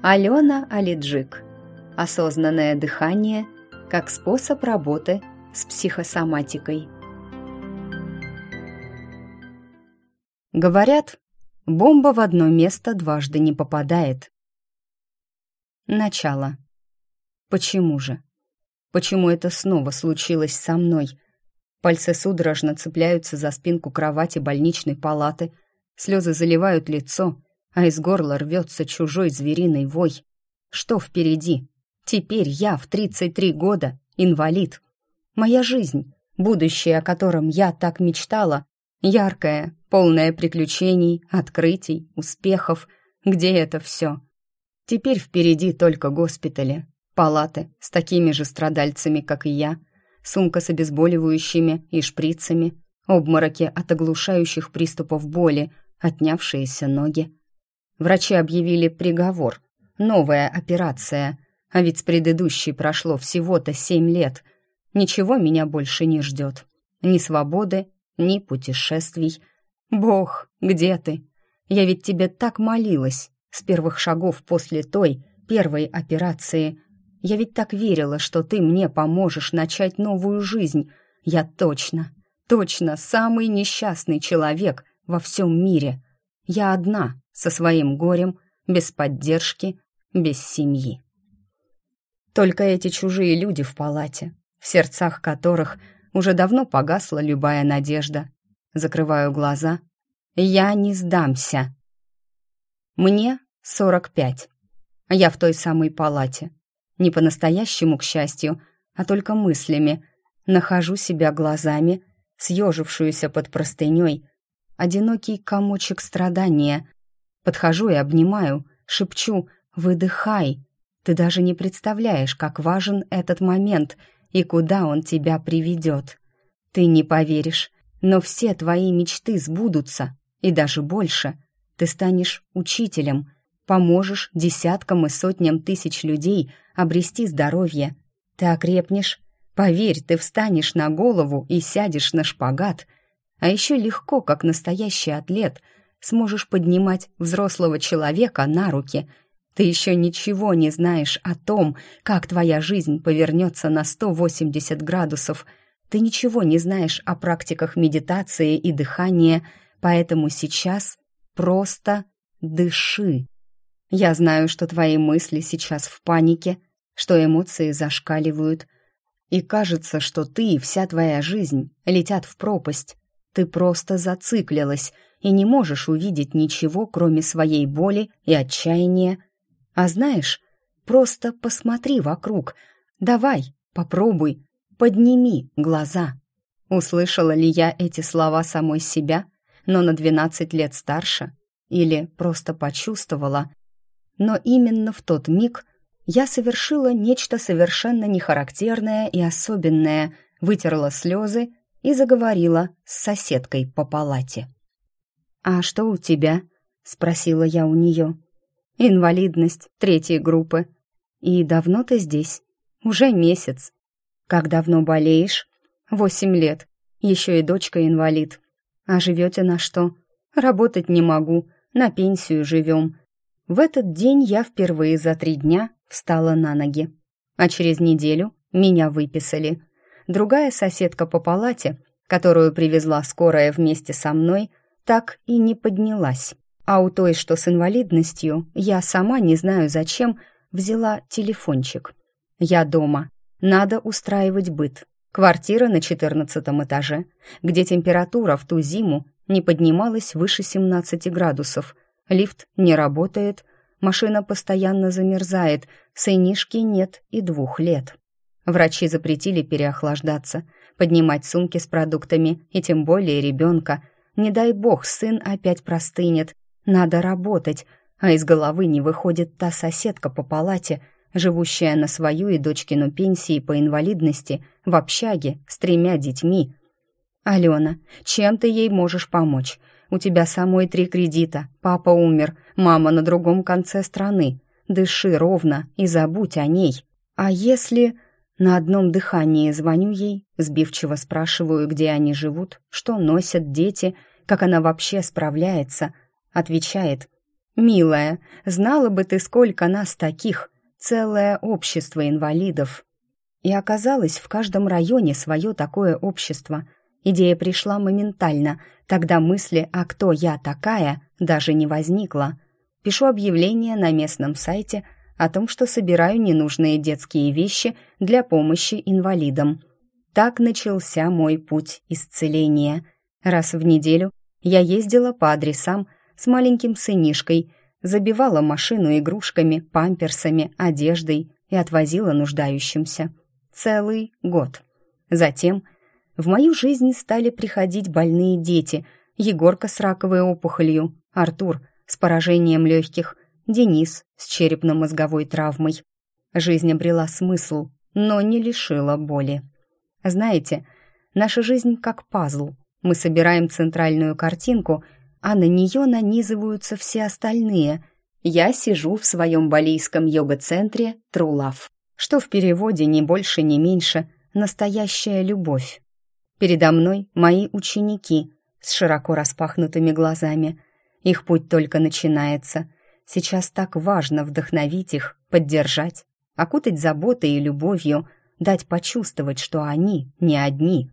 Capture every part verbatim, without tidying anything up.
Алена Алиджик. Осознанное дыхание как способ работы с психосоматикой. Говорят, бомба в одно место дважды не попадает. Начало. Почему же? Почему это снова случилось со мной? Пальцы судорожно цепляются за спинку кровати больничной палаты, слезы заливают лицо, а из горла рвется чужой звериный вой. Что впереди? Теперь я в тридцать три года инвалид. Моя жизнь, будущее, о котором я так мечтала, яркое, полное приключений, открытий, успехов. Где это все? Теперь впереди только госпитали, палаты с такими же страдальцами, как и я, сумка с обезболивающими и шприцами, обмороки от оглушающих приступов боли, отнявшиеся ноги. Врачи объявили приговор. Новая операция. А ведь с предыдущей прошло всего-то семь лет. Ничего меня больше не ждет. Ни свободы, ни путешествий. Бог, где ты? Я ведь тебе так молилась с первых шагов после той, первой операции. Я ведь так верила, что ты мне поможешь начать новую жизнь. Я точно, точно самый несчастный человек во всем мире. Я одна, со своим горем, без поддержки, без семьи. Только эти чужие люди в палате, в сердцах которых уже давно погасла любая надежда. Закрываю глаза. Я не сдамся. Мне сорок пять. Я в той самой палате. Не по-настоящему, к счастью, а только мыслями. Нахожу себя глазами, съежившуюся под простыней, одинокий комочек страдания. Подхожу и обнимаю, шепчу: «Выдыхай». Ты даже не представляешь, как важен этот момент и куда он тебя приведет. Ты не поверишь, но все твои мечты сбудутся, и даже больше. Ты станешь учителем, поможешь десяткам и сотням тысяч людей обрести здоровье. Ты окрепнешь, поверь, ты встанешь на голову и сядешь на шпагат. А еще легко, как настоящий атлет, сможешь поднимать взрослого человека на руки. Ты еще ничего не знаешь о том, как твоя жизнь повернется на сто восемьдесят градусов. Ты ничего не знаешь о практиках медитации и дыхания, поэтому сейчас просто дыши. Я знаю, что твои мысли сейчас в панике, что эмоции зашкаливают, и кажется, что ты и вся твоя жизнь летят в пропасть. Ты просто зациклилась и не можешь увидеть ничего, кроме своей боли и отчаяния. А знаешь, просто посмотри вокруг. Давай, попробуй, подними глаза. Услышала ли я эти слова самой себя, но на двенадцать лет старше? Или просто почувствовала? Но именно в тот миг я совершила нечто совершенно нехарактерное и особенное, вытерла слезы и заговорила с соседкой по палате. «А что у тебя?» — спросила я у нее. «Инвалидность третьей группы. И давно ты здесь?» «Уже месяц». «Как давно болеешь?» «Восемь лет. Еще и дочка инвалид». «А живете на что?» «Работать не могу. На пенсию живем». В этот день я впервые за три дня встала на ноги. А через неделю меня выписали. Другая соседка по палате, которую привезла скорая вместе со мной, так и не поднялась. А у той, что с инвалидностью, я сама не знаю зачем, взяла телефончик. Я дома. Надо устраивать быт. Квартира на четырнадцатом этаже, где температура в ту зиму не поднималась выше семнадцати градусов. Лифт не работает, машина постоянно замерзает, сынишки нет и двух лет. Врачи запретили переохлаждаться, поднимать сумки с продуктами и тем более ребенка. Не дай бог, сын опять простынет. Надо работать, а из головы не выходит та соседка по палате, живущая на свою и дочкину пенсии по инвалидности в общаге с тремя детьми. «Алена, чем ты ей можешь помочь? У тебя самой три кредита, папа умер, мама на другом конце страны. Дыши ровно и забудь о ней. А если...» На одном дыхании звоню ей, сбивчиво спрашиваю, где они живут, что носят дети, как она вообще справляется. Отвечает: Милая, знала бы ты, сколько нас таких, целое общество инвалидов. И оказалось, в каждом районе свое такое общество. Идея пришла моментально, тогда мысли «а кто я такая» даже не возникло. Пишу объявление на местном сайте о том, что собираю ненужные детские вещи для помощи инвалидам. Так начался мой путь исцеления. Раз в неделю я ездила по адресам с маленьким сынишкой, забивала машину игрушками, памперсами, одеждой и отвозила нуждающимся. Целый год. Затем в мою жизнь стали приходить больные дети: Егорка с раковой опухолью, Артур с поражением легких, Денис с черепно-мозговой травмой. Жизнь обрела смысл, но не лишила боли. Знаете, наша жизнь как пазл. Мы собираем центральную картинку, а на нее нанизываются все остальные. Я сижу в своем балийском йога-центре True Love, что в переводе ни больше, ни меньше «настоящая любовь». Передо мной мои ученики с широко распахнутыми глазами. Их путь только начинается. Сейчас так важно вдохновить их, поддержать, окутать заботой и любовью, дать почувствовать, что они не одни.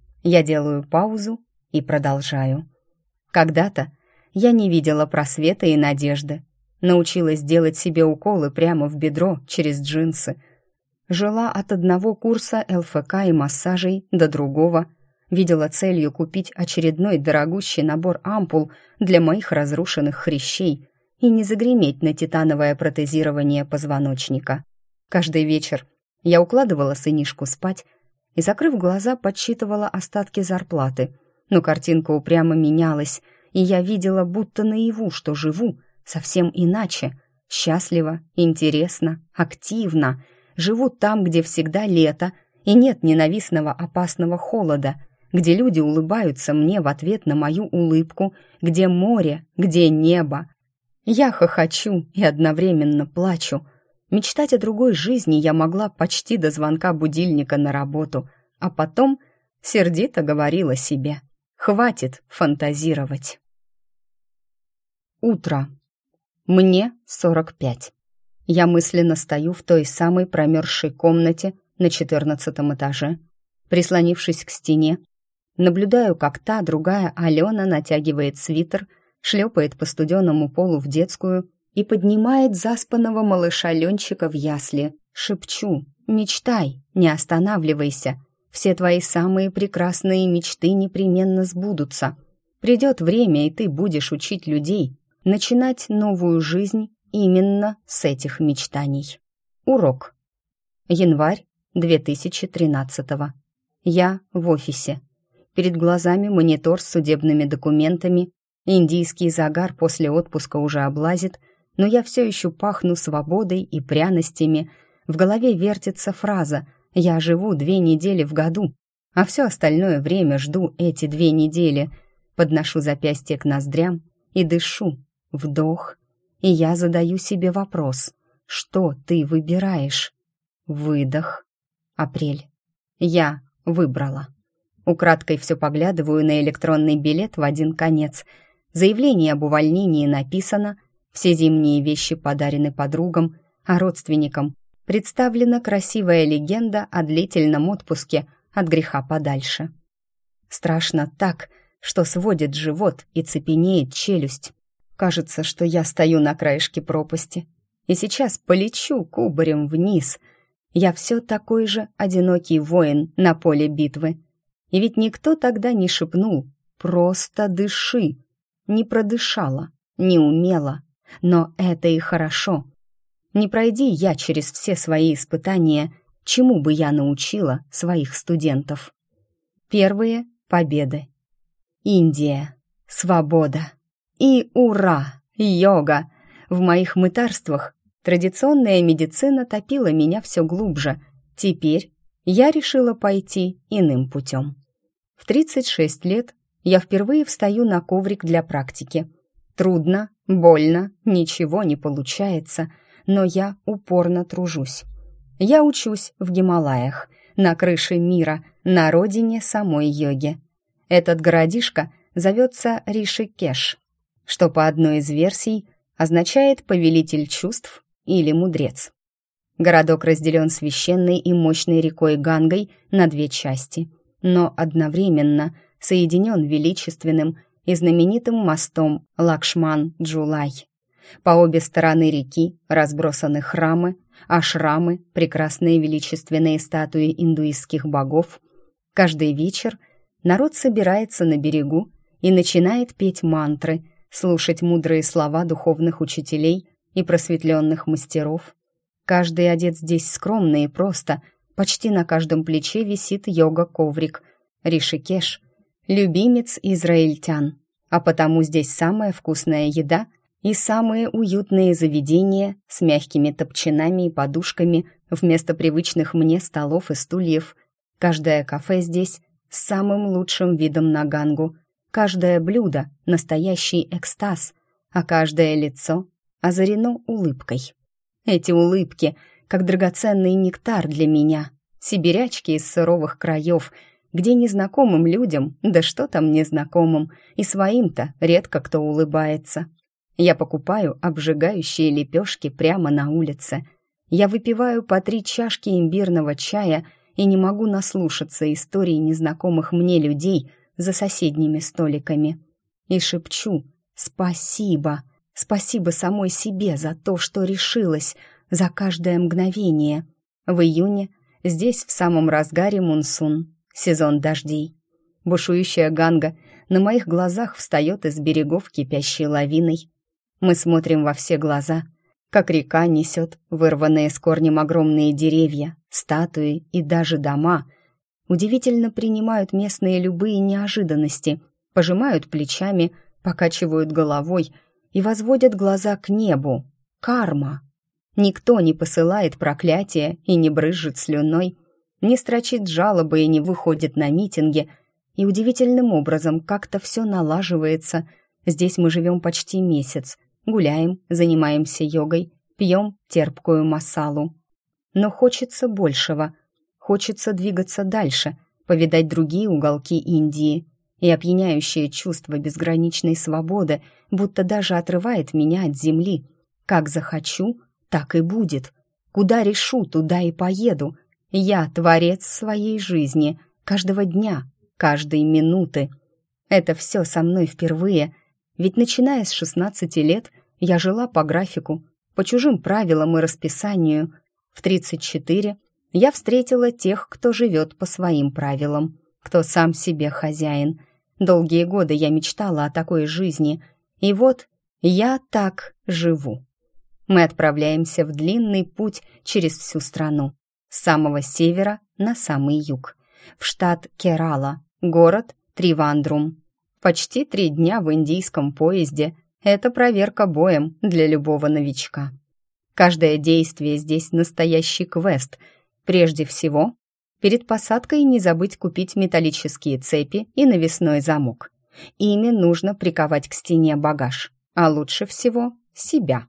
Я делаю паузу и продолжаю. Когда-то я не видела просвета и надежды. Научилась делать себе уколы прямо в бедро через джинсы. Жила от одного курса эл эф ка и массажей до другого. Видела целью купить очередной дорогущий набор ампул для моих разрушенных хрящей и не загреметь на титановое протезирование позвоночника. Каждый вечер я укладывала сынишку спать и, закрыв глаза, подсчитывала остатки зарплаты. Но картинка упрямо менялась, и я видела будто наяву, что живу совсем иначе. Счастливо, интересно, активно. Живу там, где всегда лето, и нет ненавистного опасного холода, где люди улыбаются мне в ответ на мою улыбку, где море, где небо. Я хохочу и одновременно плачу. Мечтать о другой жизни я могла почти до звонка будильника на работу, а потом сердито говорила себе: «Хватит фантазировать». Утро. Мне сорок пять. Я мысленно стою в той самой промерзшей комнате на четырнадцатом этаже, прислонившись к стене, наблюдаю, как та, другая Алена натягивает свитер, шлепает по студеному полу в детскую и поднимает заспанного малыша Ленчика в ясли. Шепчу: «Мечтай, не останавливайся. Все твои самые прекрасные мечты непременно сбудутся. Придет время, и ты будешь учить людей начинать новую жизнь именно с этих мечтаний». Урок. Январь две тысячи тринадцатого. Я в офисе. Перед глазами монитор с судебными документами. Индийский загар после отпуска уже облазит, но я все еще пахну свободой и пряностями. В голове вертится фраза «Я живу две недели в году», а все остальное время жду эти две недели. Подношу запястье к ноздрям и дышу. Вдох. И я задаю себе вопрос: что ты выбираешь? Выдох. Апрель. Я выбрала. Украдкой все поглядываю на электронный билет в один конец. Заявление об увольнении написано, все зимние вещи подарены подругам, а родственникам представлена красивая легенда о длительном отпуске от греха подальше. Страшно так, что сводит живот и цепенеет челюсть. Кажется, что я стою на краешке пропасти и сейчас полечу кубарем вниз. Я все такой же одинокий воин на поле битвы. И ведь никто тогда не шепнул «просто дыши». Не продышала, не умела, но это и хорошо. Не пройди я через все свои испытания, чему бы я научила своих студентов. Первые победы. Индия, свобода и ура, йога. В моих мытарствах традиционная медицина топила меня все глубже. Теперь я решила пойти иным путем. В тридцать шесть лет я впервые встаю на коврик для практики. Трудно, больно, ничего не получается, но я упорно тружусь. Я учусь в Гималаях, на крыше мира, на родине самой йоги. Этот городишко зовется Ришикеш, что по одной из версий означает «повелитель чувств» или «мудрец». Городок разделен священной и мощной рекой Гангой на две части, но одновременно соединен величественным и знаменитым мостом Лакшман-Джулай. По обе стороны реки разбросаны храмы, ашрамы, прекрасные величественные статуи индуистских богов. Каждый вечер народ собирается на берегу и начинает петь мантры, слушать мудрые слова духовных учителей и просветленных мастеров. Каждый одет здесь скромно и просто, почти на каждом плече висит йога-коврик. Ришикеш — любимец израильтян, а потому здесь самая вкусная еда и самые уютные заведения с мягкими топчинами и подушками вместо привычных мне столов и стульев. Каждое кафе здесь с самым лучшим видом на Гангу, каждое блюдо — настоящий экстаз, а каждое лицо озарено улыбкой. Эти улыбки, как драгоценный нектар для меня, сибирячки из суровых краев, где незнакомым людям, да что там незнакомым, и своим-то редко кто улыбается. Я покупаю обжигающие лепешки прямо на улице. Я выпиваю по три чашки имбирного чая и не могу наслушаться историй незнакомых мне людей за соседними столиками. И шепчу «Спасибо! Спасибо самой себе за то, что решилась, за каждое мгновение». В июне здесь в самом разгаре мунсун, сезон дождей. Бушующая Ганга на моих глазах встает из берегов кипящей лавиной. Мы смотрим во все глаза, как река несет вырванные с корнем огромные деревья, статуи и даже дома. Удивительно принимают местные любые неожиданности, пожимают плечами, покачивают головой и возводят глаза к небу. Карма. Никто не посылает проклятия и не брызжет слюной, не строчит жалобы и не выходит на митинги, и удивительным образом как-то все налаживается. Здесь мы живем почти месяц, гуляем, занимаемся йогой, пьем терпкую масалу. Но хочется большего, хочется двигаться дальше, повидать другие уголки Индии, и опьяняющее чувство безграничной свободы будто даже отрывает меня от земли. Как захочу, так и будет. Куда решу, туда и поеду. Я творец своей жизни, каждого дня, каждой минуты. Это все со мной впервые, ведь начиная с шестнадцати лет я жила по графику, по чужим правилам и расписанию. В тридцать четыре я встретила тех, кто живет по своим правилам, кто сам себе хозяин. Долгие годы я мечтала о такой жизни, и вот я так живу. Мы отправляемся в длинный путь через всю страну, с самого севера на самый юг, в штат Керала, город Тривандрум. Почти три дня в индийском поезде — это проверка боем для любого новичка. Каждое действие здесь настоящий квест. Прежде всего, перед посадкой не забыть купить металлические цепи и навесной замок. Ими нужно приковать к стене багаж, а лучше всего себя.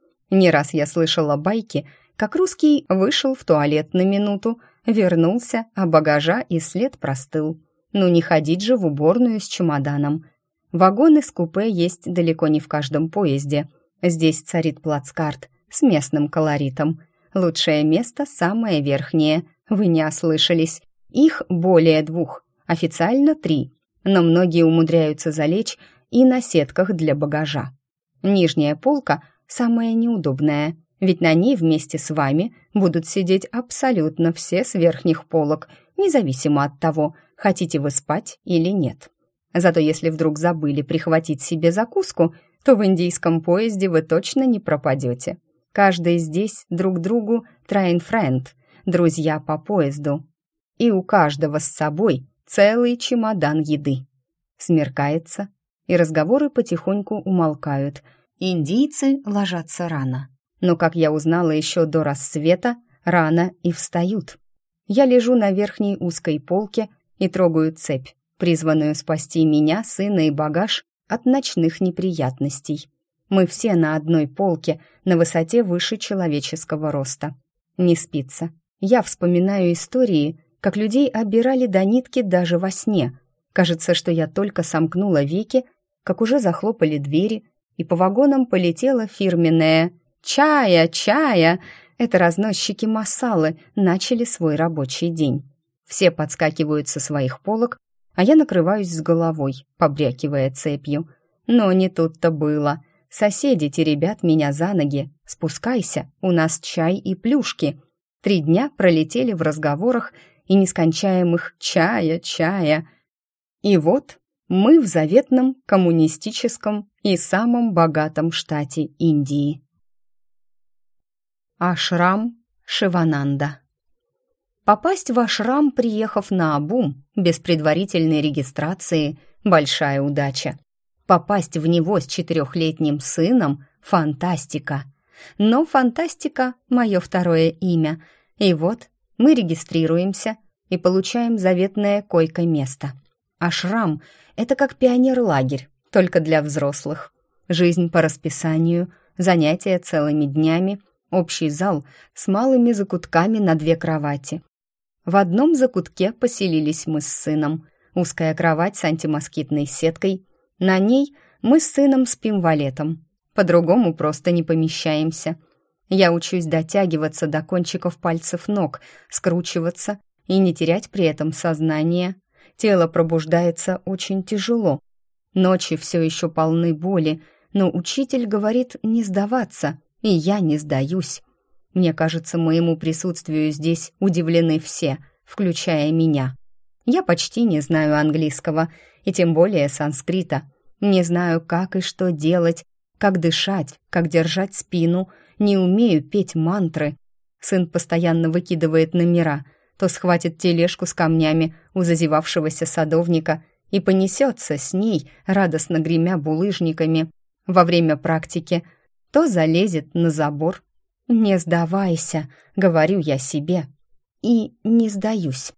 Не раз я слышала байки, как русский вышел в туалет на минуту, вернулся, а багажа и след простыл. Ну не ходить же в уборную с чемоданом. Вагоны с купе есть далеко не в каждом поезде. Здесь царит плацкарт с местным колоритом. Лучшее место самое верхнее. Вы не ослышались. Их более двух, официально три, но многие умудряются залечь и на сетках для багажа. Нижняя полка самая неудобная, ведь на ней вместе с вами будут сидеть абсолютно все с верхних полок, независимо от того, хотите вы спать или нет. Зато если вдруг забыли прихватить себе закуску, то в индийском поезде вы точно не пропадете. Каждый здесь друг другу трайн-френд, друзья по поезду. И у каждого с собой целый чемодан еды. Смеркается, и разговоры потихоньку умолкают. Индийцы ложатся рано. Но, как я узнала еще до рассвета, рано и встают. Я лежу на верхней узкой полке и трогаю цепь, призванную спасти меня, сына и багаж от ночных неприятностей. Мы все на одной полке, на высоте выше человеческого роста. Не спится. Я вспоминаю истории, как людей обирали до нитки даже во сне. Кажется, что я только сомкнула веки, как уже захлопали двери, и по вагонам полетело фирменное «Чая! Чая!». Это разносчики масалы начали свой рабочий день. Все подскакивают со своих полок, а я накрываюсь с головой, побрякивая цепью. Но не тут-то было. Соседи теребят меня за ноги. «Спускайся, у нас чай и плюшки». Три дня пролетели в разговорах и нескончаемых «чая, чая». И вот мы в заветном коммунистическом и самом богатом штате Индии. Ашрам Шивананда. Попасть в ашрам, приехав наобум, без предварительной регистрации, большая удача. Попасть в него с четырехлетним сыном – фантастика. Но фантастика – мое второе имя. И вот мы регистрируемся и получаем заветное койко-место. Ашрам – это как пионерлагерь, только для взрослых. Жизнь по расписанию, занятия целыми днями, общий зал с малыми закутками на две кровати. В одном закутке поселились мы с сыном. Узкая кровать с антимоскитной сеткой. На ней мы с сыном спим валетом. По-другому просто не помещаемся. Я учусь дотягиваться до кончиков пальцев ног, скручиваться и не терять при этом сознание. Тело пробуждается очень тяжело. Ночи все еще полны боли, но учитель говорит не сдаваться, и я не сдаюсь. Мне кажется, моему присутствию здесь удивлены все, включая меня. Я почти не знаю английского, и тем более санскрита. Не знаю, как и что делать, как дышать, как держать спину, не умею петь мантры. Сын постоянно выкидывает номера, то схватит тележку с камнями у зазевавшегося садовника и понесется с ней, радостно гремя булыжниками. Во время практики то залезет на забор. «Не сдавайся», — говорю я себе, и не сдаюсь.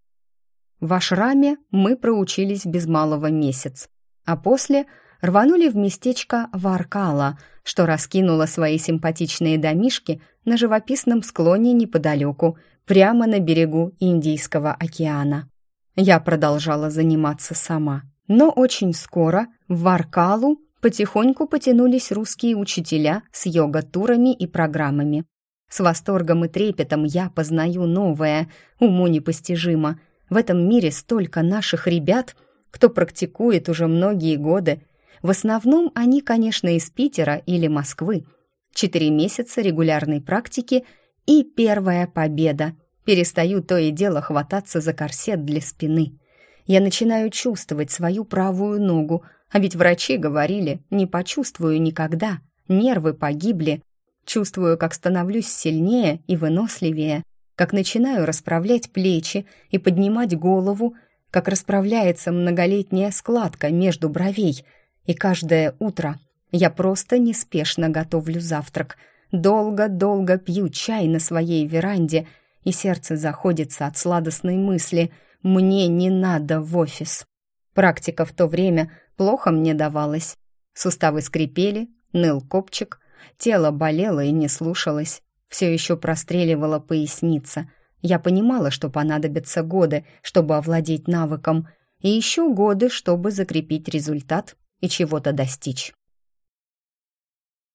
В ашраме мы проучились без малого месяц, а после рванули в местечко Варкала, что раскинуло свои симпатичные домишки на живописном склоне неподалеку, прямо на берегу Индийского океана. Я продолжала заниматься сама, но очень скоро в Варкалу потихоньку потянулись русские учителя с йога-турами и программами. С восторгом и трепетом я познаю новое, уму непостижимо. В этом мире столько наших ребят, кто практикует уже многие годы. В основном они, конечно, из Питера или Москвы. Четыре месяца регулярной практики и первая победа. Перестаю то и дело хвататься за корсет для спины. Я начинаю чувствовать свою правую ногу, а ведь врачи говорили, не почувствую никогда, нервы погибли. Чувствую, как становлюсь сильнее и выносливее, как начинаю расправлять плечи и поднимать голову, как расправляется многолетняя складка между бровей. И каждое утро я просто неспешно готовлю завтрак, долго-долго пью чай на своей веранде, и сердце заходится от сладостной мысли «мне не надо в офис». Практика в то время плохо мне давалась. Суставы скрипели, ныл копчик, тело болело и не слушалось, все еще простреливала поясница. Я понимала, что понадобятся годы, чтобы овладеть навыком, и еще годы, чтобы закрепить результат и чего-то достичь.